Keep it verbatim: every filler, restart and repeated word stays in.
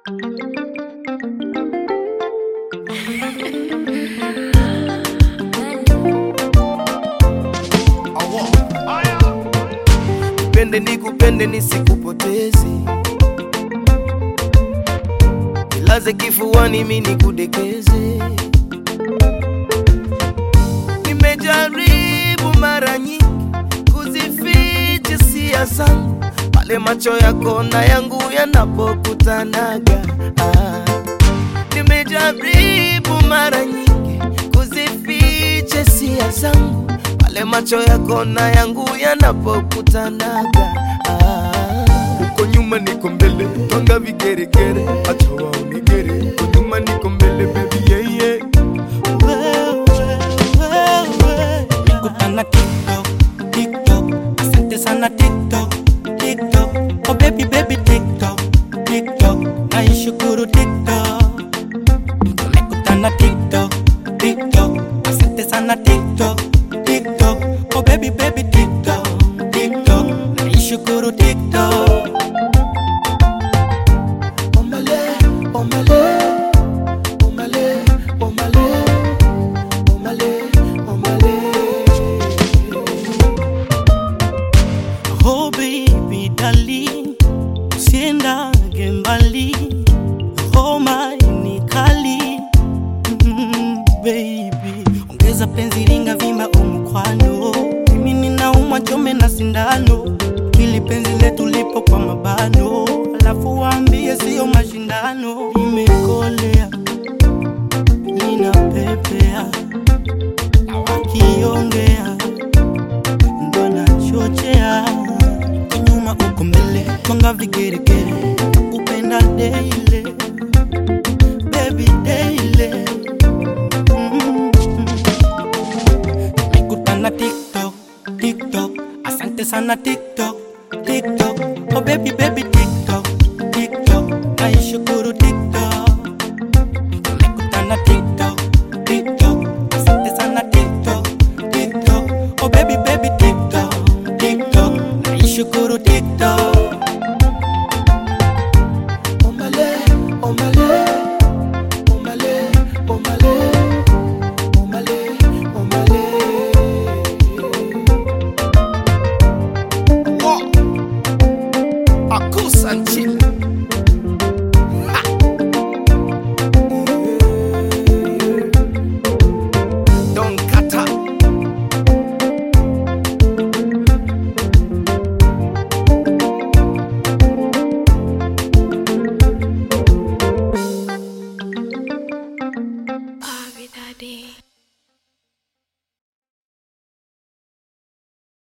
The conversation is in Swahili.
Nipende nikupende nisikupoteze, nilaze kifuani mimi nikudekeze. Nimejaribu mara nyingi kuzificha hisia zangu pale macho yako na yangu yanapokutanaga. Ah. Nimejaribu mara nyingi kuzificha hisia zangu pale macho yako na yangu yanapokutanaga. Ah. Uko nyuma niko mbele, twanga vigeregere, acha wao nigere. Uko nyuma niko mbele baby yeah yeah. Nikutana TikTok, TikTok, asante sana TikTok, TikTok. Oh baby baby TikTok, TikTok, naishukuru TikTok. Nikutana TikTok, TikTok, asante sana TikTok, TikTok. Oh baby baby TikTok, TikTok, naishukuru TikTok. Omale, omale, omale, omale, omale, omale. Oh baby darling, usiendage mbali. Oh my ni kali, mm, baby. Ongeza penzi ringa vimba umkwano. Mimi ninaumwa chome na sindano, ili penzi letu lipo kwa mabano. Alafu waambie sio mashindano. Nimekolea, ninapepea, na wakiongea ndo nachochea. Nyuma uko mbele, twanga vigeregere, upenda daily, baby daily. Mm-hmm. Nikutana TikTok, TikTok, asante sana TikTok.